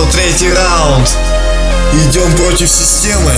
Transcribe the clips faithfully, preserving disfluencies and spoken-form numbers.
сразу третий раунд. Идем против системы.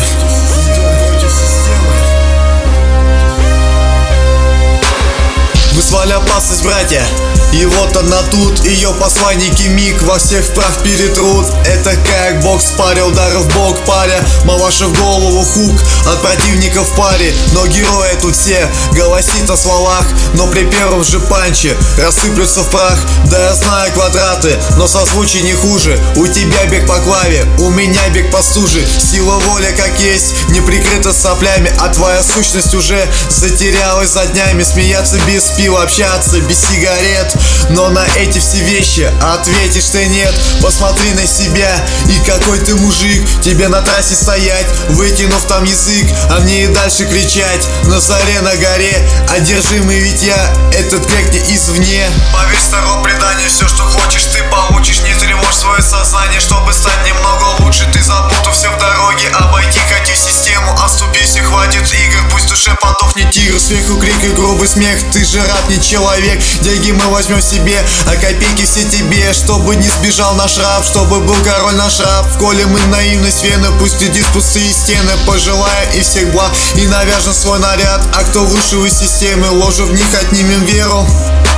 Вызвали опасность, братья. И вот она тут, ее посланники миг во всех вправь перетрут. Это как бокс в паре, удары в бок паря, малаша в голову, хук от противника в паре. Но герои тут все голосит о словах, но при первом же панче рассыплются в прах. Да я знаю квадраты, но созвучие не хуже. У тебя бег по клаве, у меня бег по стуже. Сила воли как есть, не прикрыта соплями, а твоя сущность уже затерялась за днями. Смеяться без пива, общаться без сигарет, но на эти все вещи ответишь ты нет. Посмотри на себя, и какой ты мужик. Тебе на трассе стоять, вытянув там язык, а мне и дальше кричать на заре на горе. Одержимый ведь я, этот крик не извне. Поверь старому преданию, все что хочешь ты получишь. Не тревожь свое сознание, чтобы стать немного лучше. Ты запутал все в дороге, обойти хочу систему. Оступись и хватит игр, пусть в душе подохнет тигр. Сверху крик и грубый смех, ты же раб не человек. Деньги мы возьмем себе, а копейки все тебе. Чтобы не сбежал наш раб, чтобы был король наш раб. Вколем им наивность вены, пусть глядит пустые стены. Пожелаем и всех благ, и навяжем свой наряд. А кто вышел из системы, ложу в них отнимем веру.